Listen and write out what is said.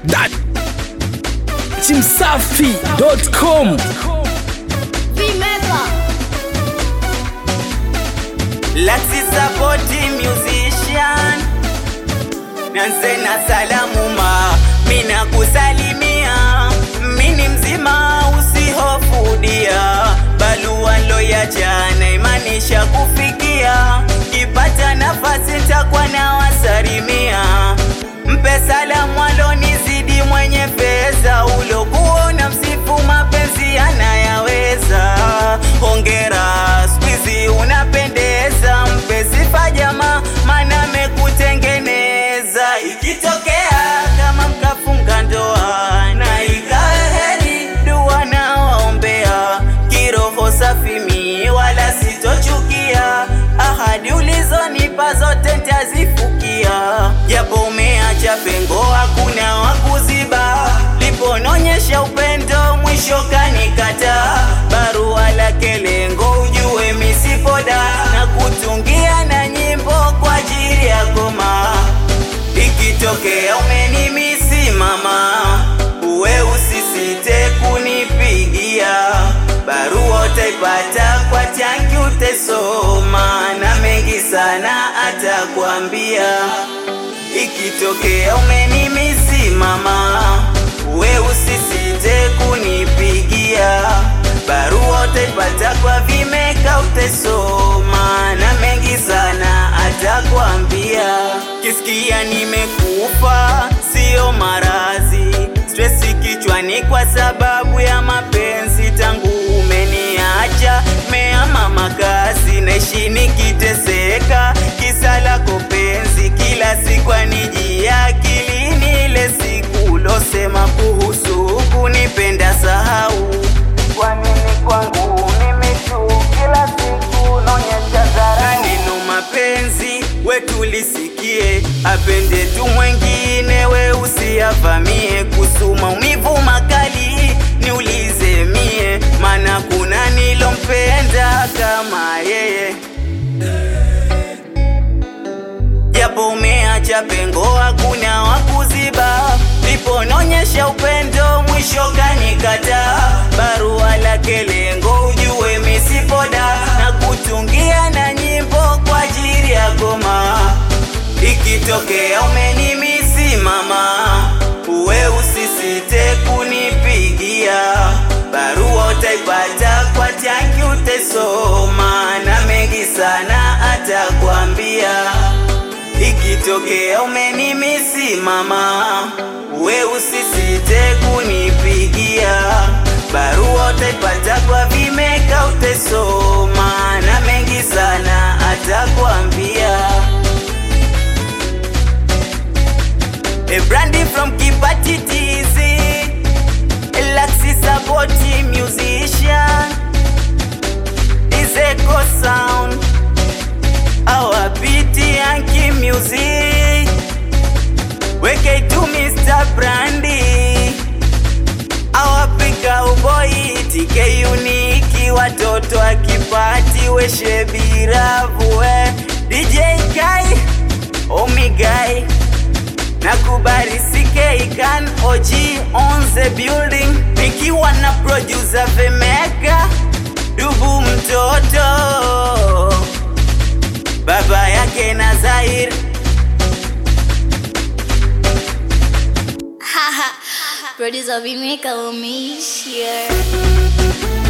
Chimsafi.com. Laxi supporting musician. Nanse na salamu ma, mina kusalimia. Mini mzima usihofu dia. Balua lo ya jana imanisha kufikia. Kipata nafasi nitakuwa na wasalimia. Mpe salamu alonizidi mwenye pesa. Ulokuona msifu mapenzi anayaweza. Hongera squeezy unapendeza. Mpe sifa jamaa maana mekutengeneza. Ikitokea kama mkafunga ndoa na ikae heri dua na waombea. Kiroho safi mi wala sitochukia. Ahadi ulizonipa zote nitazifukia. Japo umeacha pengo hakuna wakuziba. Lipononyesha upendo mwisho kanikata. Barua lake lengo ujue misipoda. Na kutungia na nyimbo kwa ajili ya goma. Ikitokea umenimisi mama, uwe usisite kunipigia. Barua utaipata kwa tanki utesoma. Na mengi sana atakwambia. Ikitokea umenimisi mama, uwe usisite kunipigia. Barua utaipata kwa vimeka utesoma. Na mengi sana atakwambia. Kisikia nimekufa sio marazi. Stressi kichwani kwa sababu ya mapenzi. Tangu umeniacha meama makazi. Naishi nikiteseka kisa lako penzi. Kila siku anijia akilini ile siku ulosema kuhusu kunipenda sahau. Kwa nini kwangu nimishu kila siku nonyesha dharau. Neno mapenzi wetu lisikie. Apende tu mwengine we usiyavamie. Kuhusu maumivu makali niulize mie. Maana kuna nilompenda kama yeye. Japo umeacha pengo hakuna wakuziba. Lipononyesha upendo mwisho kanikata. Barua lake lengo ujue misipoda. Na kutungia na nyimbo kwa ajili ya goma. Ikitokea umenimisi mama, uwe usisite kunipigia. Barua utaipata kwa tanki utesoma. Na mengi sana atakwambia. Ikitokea umenimisi mama, uwe usisite kunipigia. Barua utaipata kwa vimeka utesoma. Na mengi sana atakwambia. A brandy from Kipati TZ, Laxi supporting musician. Is Echo Sound, our BT Yankee music. Weke to Mr. Brandy, our pika boy TK Unique. Watoto wa Kipati weshe biravu we. DJ Kai Omigai. Nakubali CK Kan OG on the building. Nikiwa na producer Vemeka Dubu mtoto. Baba yake na Zahir. Producer Vimeka umeishia.